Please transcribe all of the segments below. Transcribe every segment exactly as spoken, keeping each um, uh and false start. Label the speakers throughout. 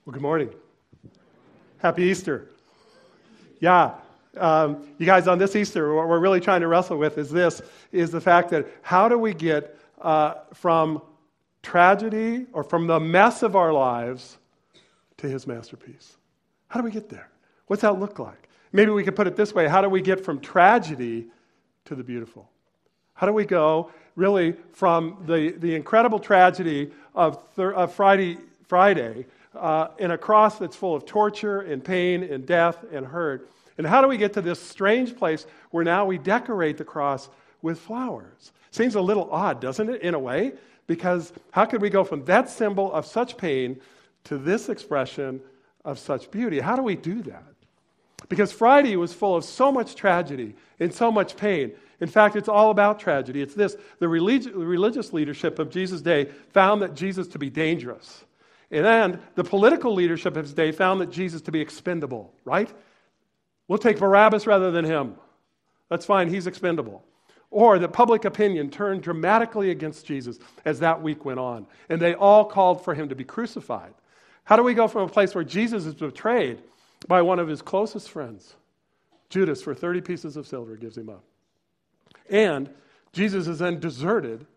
Speaker 1: Well, good morning. Happy Easter. Yeah, um, you guys, on this Easter, what we're really trying to wrestle with is this, is the fact that how do we get uh, from tragedy or from the mess of our lives to his masterpiece? How do we get there? What's that look like? Maybe we could put it this way. How do we get from tragedy to the beautiful? How do we go really from the, the incredible tragedy of, thir- of Friday, Friday uh, in a cross that's full of torture and pain and death and hurt? And how do we get to this strange place where now we decorate the cross with flowers? Seems a little odd, doesn't it, in a way? Because how could we go from that symbol of such pain to this expression of such beauty? How do we do that? Because Friday was full of so much tragedy and so much pain. In fact, it's all about tragedy. It's this. The relig- religious leadership of Jesus' day found that Jesus to be dangerous. And then the political leadership of his day found that Jesus to be expendable, right? We'll take Barabbas rather than him. That's fine, he's expendable. Or the public opinion turned dramatically against Jesus as that week went on. And they all called for him to be crucified. How do we go from a place where Jesus is betrayed by one of his closest friends, Judas, for thirty pieces of silver, gives him up? And Jesus is then deserted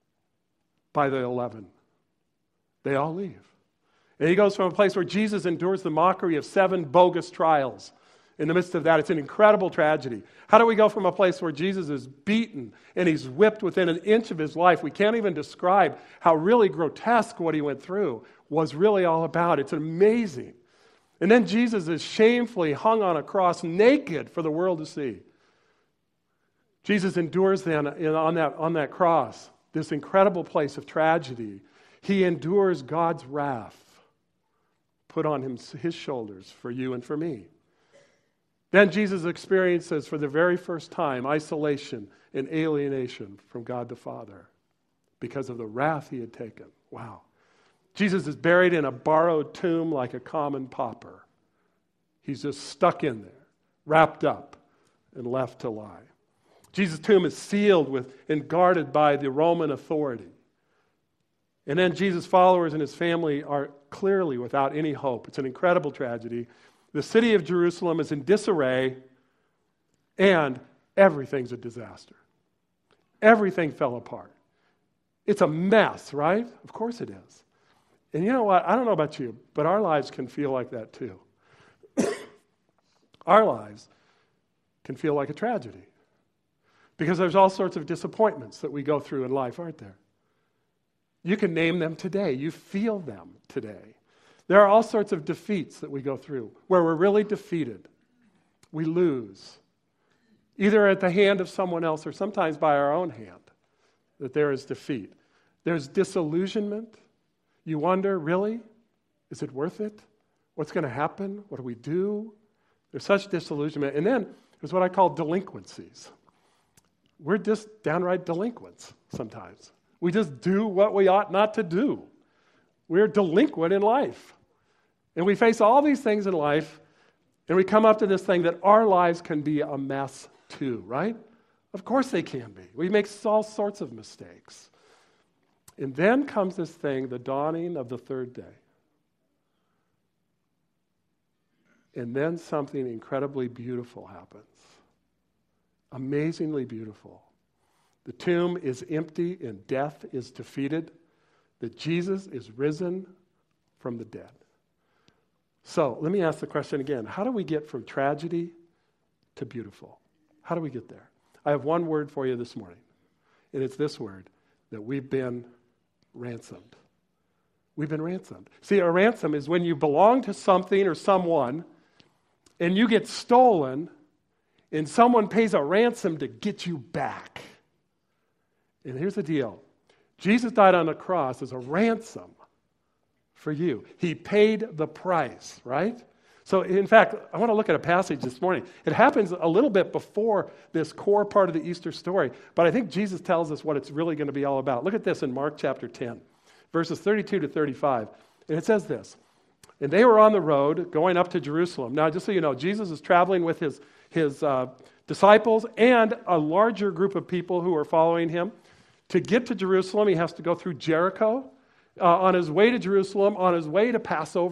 Speaker 1: by the eleven. They all leave. And he goes from a place where Jesus endures the mockery of seven bogus trials. In the midst of that, it's an incredible tragedy. How do we go from a place where Jesus is beaten and he's whipped within an inch of his life? We can't even describe how really grotesque what he went through was really all about. It's amazing. And then Jesus is shamefully hung on a cross naked for the world to see. Jesus endures then on that, on that cross, this incredible place of tragedy. He endures God's wrath put on him, his shoulders for you and for me. Then Jesus experiences for the very first time isolation and alienation from God the Father because of the wrath he had taken. Wow. Jesus is buried in a borrowed tomb like a common pauper. He's just stuck in there, wrapped up, and left to lie. Jesus' tomb is sealed with and guarded by the Roman authority. And then Jesus' followers and his family are clearly without any hope. It's an incredible tragedy. The city of Jerusalem is in disarray, and everything's a disaster. Everything fell apart. It's a mess, right? Of course it is. And you know what? I don't know about you, but our lives can feel like that too. Our lives can feel like a tragedy. Because there's all sorts of disappointments that we go through in life, aren't there? You can name them today. You feel them today. There are all sorts of defeats that we go through where we're really defeated. We lose, either at the hand of someone else or sometimes by our own hand, that there is defeat. There's disillusionment. You wonder, really? Is it worth it? What's going to happen? What do we do? There's such disillusionment. And then there's what I call delinquencies. We're just downright delinquents sometimes. We just do what we ought not to do. We're delinquent in life. And we face all these things in life, and we come up to this thing that our lives can be a mess too, right? Of course they can be. We make all sorts of mistakes. And then comes this thing, the dawning of the third day. And then something incredibly beautiful happens. Amazingly beautiful. The tomb is empty and death is defeated. That Jesus is risen from the dead. So let me ask the question again. How do we get from tragedy to beautiful? How do we get there? I have one word for you this morning. And it's this word, that we've been ransomed. We've been ransomed. See, a ransom is when you belong to something or someone and you get stolen and someone pays a ransom to get you back. And here's the deal. Jesus died on the cross as a ransom for you. He paid the price, right? So, in fact, I want to look at a passage this morning. It happens a little bit before this core part of the Easter story, but I think Jesus tells us what it's really going to be all about. Look at this in Mark chapter ten, verses thirty-two to thirty-five. And it says this, and they were on the road going up to Jerusalem. Now, just so you know, Jesus is traveling with his, his uh, disciples and a larger group of people who are following him. To get to Jerusalem, he has to go through Jericho. Uh, on his way to Jerusalem, on his way to Passover,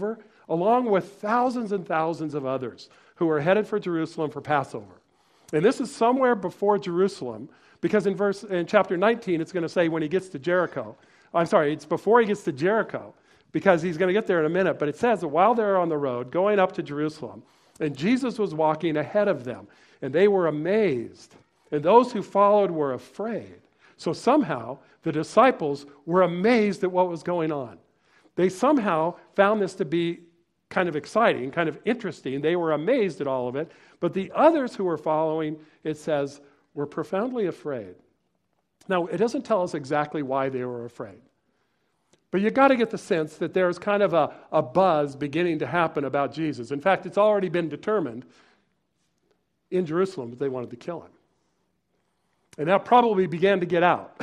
Speaker 1: along with thousands and thousands of others who were headed for Jerusalem for Passover. And this is somewhere before Jerusalem, because in verse in chapter nineteen, it's going to say when he gets to Jericho. I'm sorry, it's before he gets to Jericho, because he's going to get there in a minute. But it says that while they're on the road, going up to Jerusalem, and Jesus was walking ahead of them, and they were amazed, and those who followed were afraid. So somehow, the disciples were amazed at what was going on. They somehow found this to be kind of exciting, kind of interesting. They were amazed at all of it. But the others who were following, it says, were profoundly afraid. Now, it doesn't tell us exactly why they were afraid. But you got to get the sense that there's kind of a, a buzz beginning to happen about Jesus. In fact, it's already been determined in Jerusalem that they wanted to kill him. And that probably began to get out.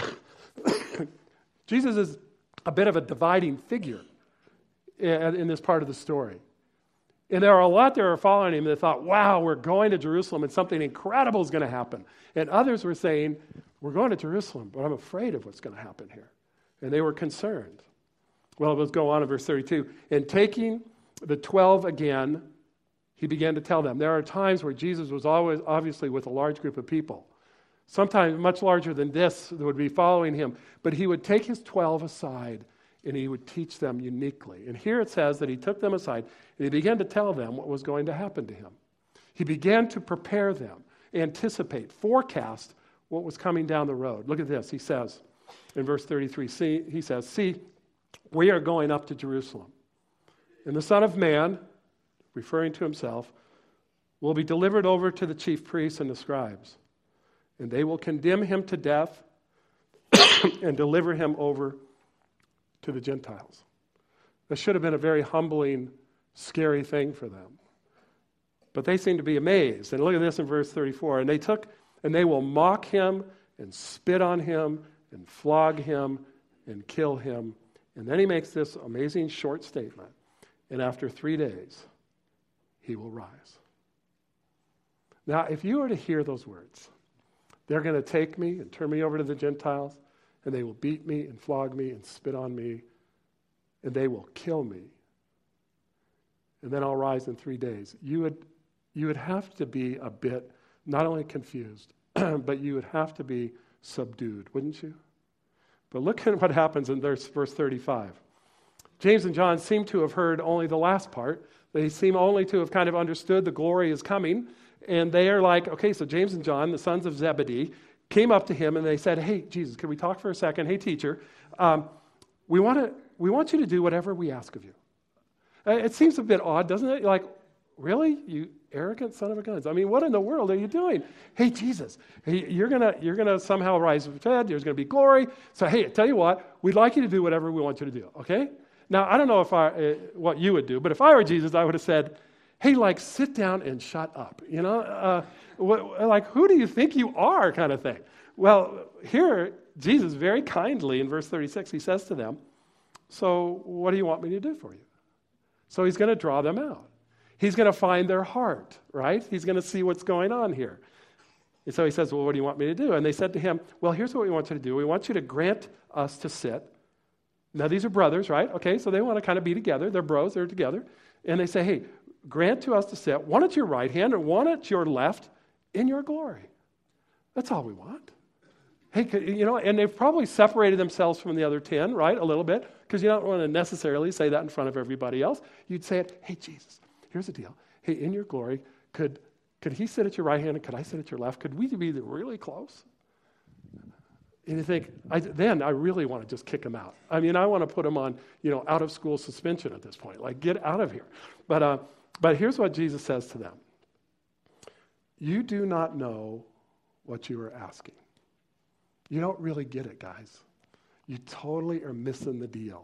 Speaker 1: Jesus is a bit of a dividing figure in, in this part of the story. And there are a lot that are following him that thought, wow, we're going to Jerusalem and something incredible is going to happen. And others were saying, we're going to Jerusalem, but I'm afraid of what's going to happen here. And they were concerned. Well, let's go on in verse thirty-two. And taking the twelve again, he began to tell them. There are times where Jesus was always obviously with a large group of people. Sometimes much larger than this that would be following him. But he would take his twelve aside and he would teach them uniquely. And here it says that he took them aside and he began to tell them what was going to happen to him. He began to prepare them, anticipate, forecast what was coming down the road. Look at this. He says in verse thirty-three, see, he says, see, we are going up to Jerusalem. And the Son of Man, referring to himself, will be delivered over to the chief priests and the scribes. And they will condemn him to death and deliver him over to the Gentiles. This should have been a very humbling, scary thing for them. But they seem to be amazed. And look at this in verse thirty-four. And they took, and they will mock him and spit on him and flog him and kill him. And then he makes this amazing short statement. And after three days, he will rise. Now, if you were to hear those words, they're going to take me and turn me over to the Gentiles, and they will beat me and flog me and spit on me, and they will kill me. And then I'll rise in three days. You would, you would have to be a bit, not only confused, but you would have to be subdued, wouldn't you? But look at what happens in verse, verse thirty-five. James and John seem to have heard only the last part. They seem only to have kind of understood the glory is coming. And they are like, okay, so James and John, the sons of Zebedee, came up to him and they said, hey, Jesus, can we talk for a second? Hey, teacher, um, we want to we want you to do whatever we ask of you. Uh, it seems a bit odd, doesn't it? You're like, really? You arrogant son of a gun. I mean, what in the world are you doing? Hey, Jesus, hey, you're going to you're gonna somehow rise from the dead. There's going to be glory. So, hey, tell you what, we'd like you to do whatever we want you to do, okay? Now, I don't know if I uh, what you would do, but if I were Jesus, I would have said, hey, like, sit down and shut up, you know? Uh, what, like, who do you think you are kind of thing? Well, here, Jesus very kindly in verse thirty-six, he says to them, so what do you want me to do for you? So he's going to draw them out. He's going to find their heart, right? He's going to see what's going on here. And so he says, well, what do you want me to do? And they said to him, well, here's what we want you to do. We want you to grant us to sit. Now, these are brothers, right? Okay, so they want to kind of be together. They're bros, they're together. And they say, hey, grant to us to sit, one at your right hand and one at your left in your glory. That's all we want. Hey, you know, and they've probably separated themselves from the other ten, right, a little bit, because you don't want to necessarily say that in front of everybody else. You'd say it, hey, Jesus, here's the deal. Hey, in your glory, could could he sit at your right hand and could I sit at your left? Could we be really close? And you think, I, then I really want to just kick him out. I mean, I want to put him on, you know, out-of-school suspension at this point. Like, get out of here. But uh, but here's what Jesus says to them. You do not know what you are asking. You don't really get it, guys. You totally are missing the deal.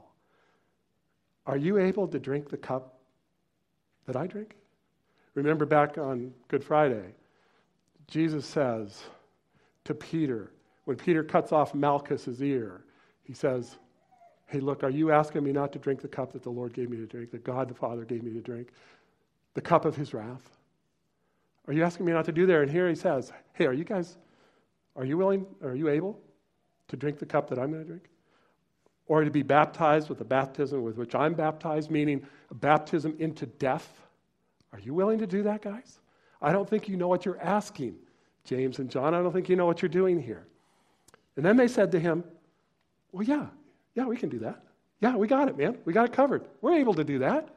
Speaker 1: Are you able to drink the cup that I drink? Remember back on Good Friday, Jesus says to Peter, when Peter cuts off Malchus's ear, he says, hey, look, are you asking me not to drink the cup that the Lord gave me to drink, that God the Father gave me to drink, the cup of his wrath? Are you asking me not to do that? And here he says, hey, are you guys, are you willing, are you able to drink the cup that I'm going to drink? or to be baptized with the baptism with which I'm baptized, meaning a baptism into death. Are you willing to do that, guys? I don't think you know what you're asking, James and John. I don't think you know what you're doing here. And then they said to him, well, yeah, yeah, we can do that. Yeah, we got it, man. We got it covered. We're able to do that.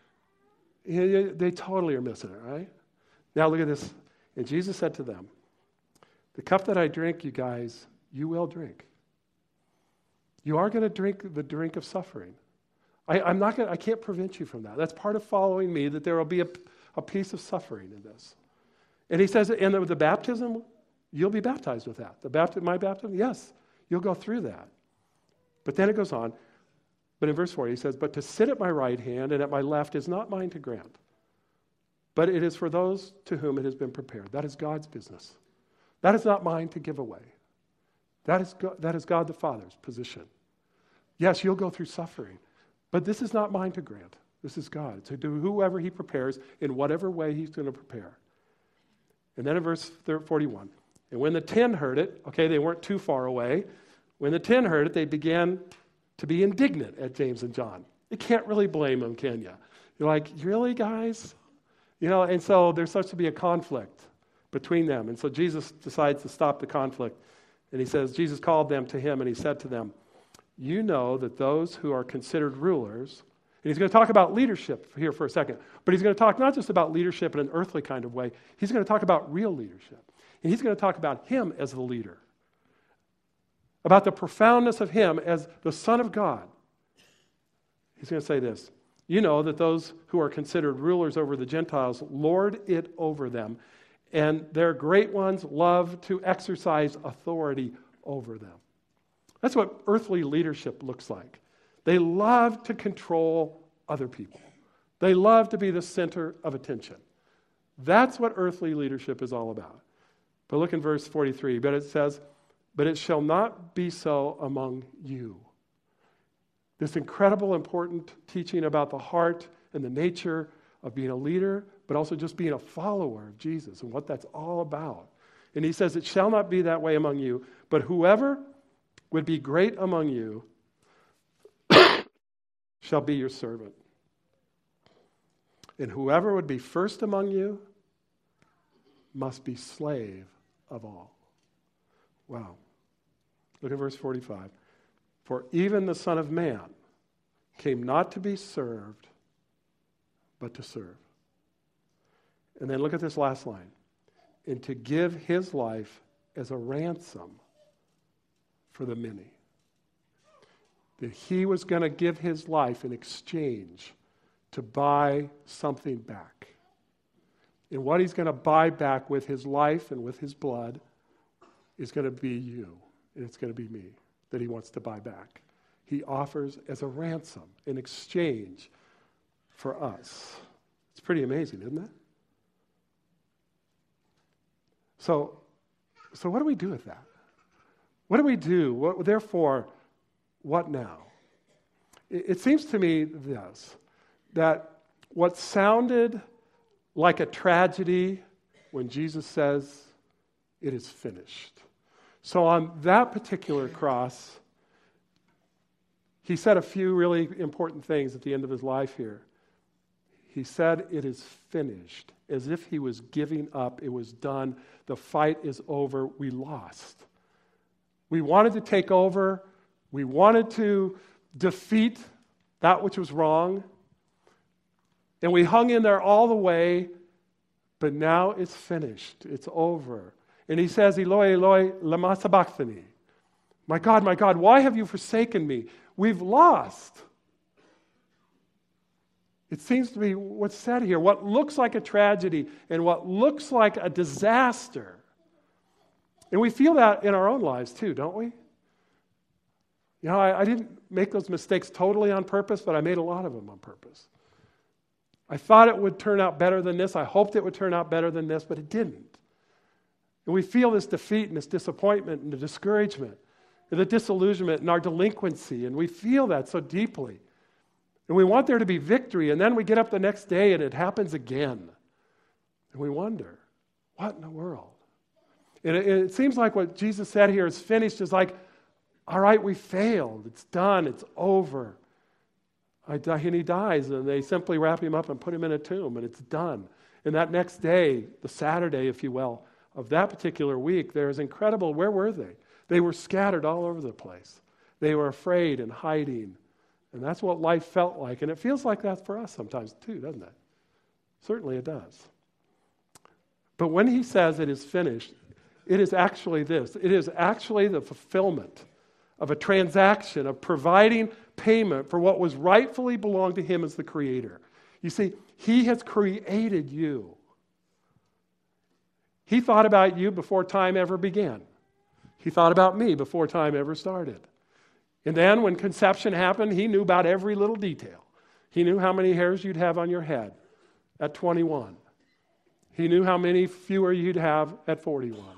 Speaker 1: They totally are missing it, right? Now look at this. And Jesus said to them, the cup that I drink, you guys, you will drink. You are going to drink the drink of suffering. I, I'm not going. I can't prevent you from that. That's part of following me, that there will be a, a piece of suffering in this. And he says, and the, the baptism, you'll be baptized with that. The baptism, my baptism, yes, you'll go through that. But then it goes on. But in verse four, he says, but to sit at my right hand and at my left is not mine to grant, but it is for those to whom it has been prepared. That is God's business. That is not mine to give away. That is God, that is God the Father's position. Yes, you'll go through suffering, but this is not mine to grant. This is God. To do whoever he prepares in whatever way he's going to prepare. And then in verse forty-one, and when the ten heard it, okay, they weren't too far away. When the ten heard it, they began to be indignant at James and John. You can't really blame them, can you? You're like, really, guys? You know, and so there starts to be a conflict between them. And so Jesus decides to stop the conflict. And he says, Jesus called them to him and he said to them, you know that those who are considered rulers, and he's going to talk about leadership here for a second, but he's going to talk not just about leadership in an earthly kind of way, he's going to talk about real leadership. And he's going to talk about him as the leader, about the profoundness of him as the Son of God. He's going to say this, you know that those who are considered rulers over the Gentiles lord it over them, and their great ones love to exercise authority over them. That's what earthly leadership looks like. They love to control other people. They love to be the center of attention. That's what earthly leadership is all about. But look in verse forty-three. But it says, but it shall not be so among you. This incredible, important teaching about the heart and the nature of being a leader, but also just being a follower of Jesus and what that's all about. And he says, it shall not be that way among you, but whoever would be great among you shall be your servant. And whoever would be first among you must be slave of all. Wow. Look at verse forty-five. For even the Son of Man came not to be served, but to serve. And then look at this last line. And to give his life as a ransom for the many. That he was going to give his life in exchange to buy something back. And what he's going to buy back with his life and with his blood is going to be you. And it's going to be me that he wants to buy back. He offers as a ransom in exchange for us. It's pretty amazing, isn't it? So, so what do we do with that? What do we do? What, therefore, what now? It, it seems to me this, that what sounded like a tragedy when Jesus says, it is finished. So on that particular cross, he said a few really important things at the end of his life here. He said, it is finished, as if he was giving up. It was done. The fight is over. We lost. We wanted to take over. We wanted to defeat that which was wrong. And we hung in there all the way, but now it's finished. It's over. And he says, Eloi, Eloi, lama sabachthani. My God, my God, why have you forsaken me? We've lost. It seems to be what's said here. What looks like a tragedy and what looks like a disaster. And we feel that in our own lives too, don't we? You know, I, I didn't make those mistakes totally on purpose, but I made a lot of them on purpose. I thought it would turn out better than this. I hoped it would turn out better than this, but it didn't. And we feel this defeat and this disappointment and the discouragement and the disillusionment and our delinquency, and we feel that so deeply. And we want there to be victory, and then we get up the next day and it happens again. And we wonder, what in the world? And it, it seems like what Jesus said here is finished is like, All right, we failed. It's done. It's over. I die, and he dies, and they simply wrap him up and put him in a tomb, and it's done. And that next day, the Saturday, if you will, of that particular week, there's incredible, where were they? They were scattered all over the place. They were afraid and hiding. And that's what life felt like. And it feels like that for us sometimes too, doesn't it? Certainly it does. But when he says it is finished, it is actually this. It is actually the fulfillment of a transaction of providing payment for what was rightfully belonged to him as the creator. You see, he has created you. He thought about you before time ever began. He thought about me before time ever started. And then when conception happened, he knew about every little detail. He knew how many hairs you'd have on your head at twenty-one. He knew how many fewer you'd have at forty-one.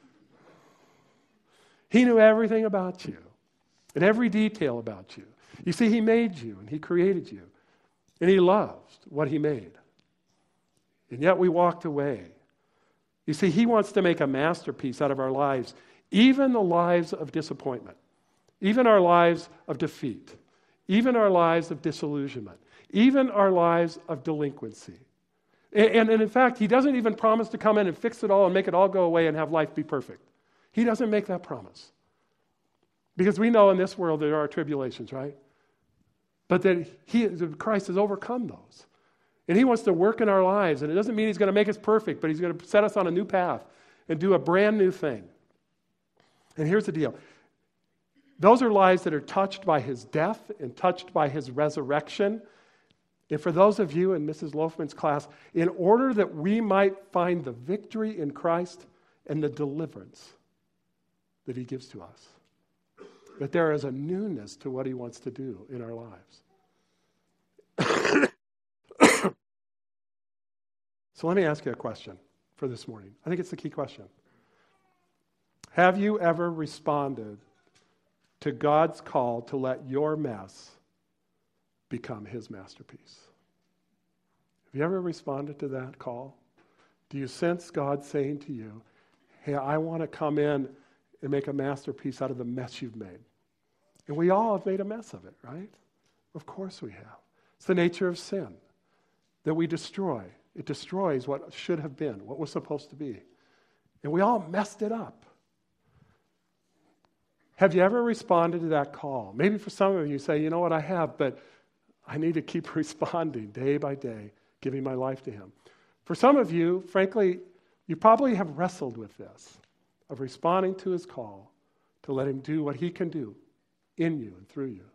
Speaker 1: He knew everything about you and every detail about you. You see, he made you and he created you. And he loved what he made. And yet we walked away. You see, he wants to make a masterpiece out of our lives, even the lives of disappointment, even our lives of defeat, even our lives of disillusionment, even our lives of delinquency. And, and, and in fact, he doesn't even promise to come in and fix it all and make it all go away and have life be perfect. He doesn't make that promise. Because we know in this world there are tribulations, right? But that he, Christ has overcome those. And he wants to work in our lives. And it doesn't mean he's going to make us perfect, but he's going to set us on a new path and do a brand new thing. And here's the deal. Those are lives that are touched by his death and touched by his resurrection. And for those of you in Missus Loafman's class, in order that we might find the victory in Christ and the deliverance that he gives to us. That there is a newness to what he wants to do in our lives. So let me ask you a question for this morning. I think it's the key question. Have you ever responded to God's call to let your mess become his masterpiece? Have you ever responded to that call? Do you sense God saying to you, hey, I want to come in and make a masterpiece out of the mess you've made? And we all have made a mess of it, right? Of course we have. It's the nature of sin that we destroy. It destroys what should have been, what was supposed to be. And we all messed it up. Have you ever responded to that call? Maybe for some of you, you say, you know what, I have, but I need to keep responding day by day, giving my life to him. For some of you, frankly, you probably have wrestled with this, of responding to his call to let him do what he can do in you and through you.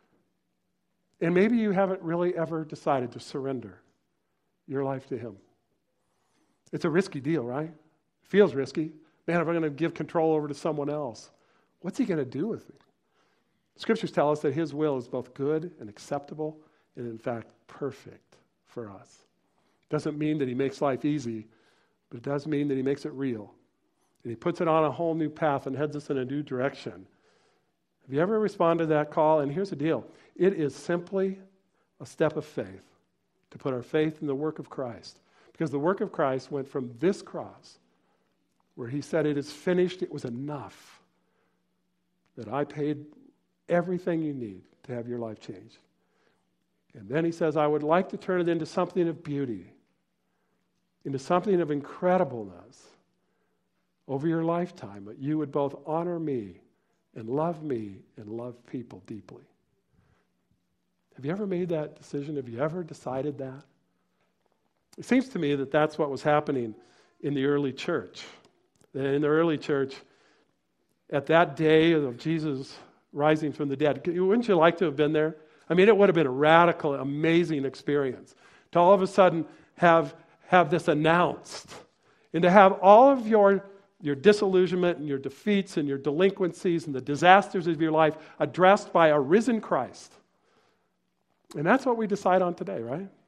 Speaker 1: And maybe you haven't really ever decided to surrender your life to him. It's a risky deal, right? It feels risky. Man, if I'm going to give control over to someone else, what's he going to do with me? Scriptures tell us that his will is both good and acceptable and, in fact, perfect for us. Doesn't mean that he makes life easy, but it does mean that he makes it real. And he puts it on a whole new path and heads us in a new direction. Have you ever responded to that call? And here's the deal. It is simply a step of faith to put our faith in the work of Christ. Because the work of Christ went from this cross, where he said, it is finished, it was enough, that I paid everything you need to have your life changed. And then he says, I would like to turn it into something of beauty, into something of incredibleness over your lifetime, that you would both honor me and love me and love people deeply. Have you ever made that decision? Have you ever decided that? It seems to me that that's what was happening in the early church. In the early church, at that day of Jesus rising from the dead, wouldn't you like to have been there? I mean, it would have been a radical, amazing experience to all of a sudden have, have this announced and to have all of your, your disillusionment and your defeats and your delinquencies and the disasters of your life addressed by a risen Christ. And that's what we decide on today, right?